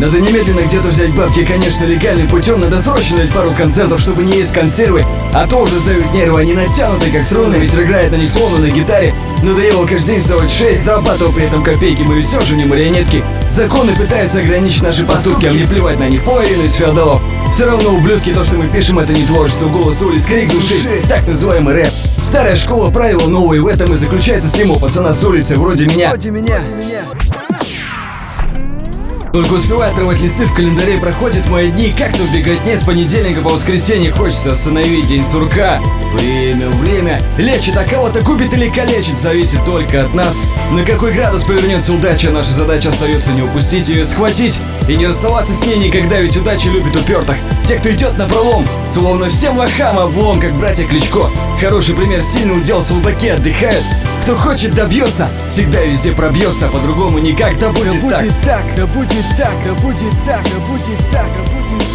Надо немедленно где-то взять бабки, конечно, легальным путем. Надо срочно дать пару концертов, чтобы не есть консервы. А то уже сдают нервы, они натянуты как струны. Ветер играет на них словно на гитаре. Надоело каждый день вставать в 6, зарабатывая при этом копейки. Мы все же не марионетки. Законы пытаются ограничить наши поступки, а мне плевать на них, половину из феодалов. Все равно, ублюдки, то, что мы пишем, это не творчество. Голос улиц, крик души, так называемый рэп. Старая школа, правила новые, в этом и заключается стимул пацана с улицы, вроде меня. Только успеваю отрывать листы в календаре, проходят мои дни, как-то в беготне с понедельника по воскресенье. Хочется остановить день сурка. Время лечит, а кого-то губит или калечит, зависит только от нас. На какой градус повернется удача, наша задача остается не упустить ее, схватить и не расставаться с ней никогда, ведь удача любит упертых. Те, кто идет на пролом, словно всем лохам облом, как братья Кличко. Хороший пример, сильный удел, солдаки отдыхают. Кто хочет, добьется, всегда и везде пробьется, по-другому никак, да будет так. Да будет так, да будет так, да будет так, да будет так, да будет так.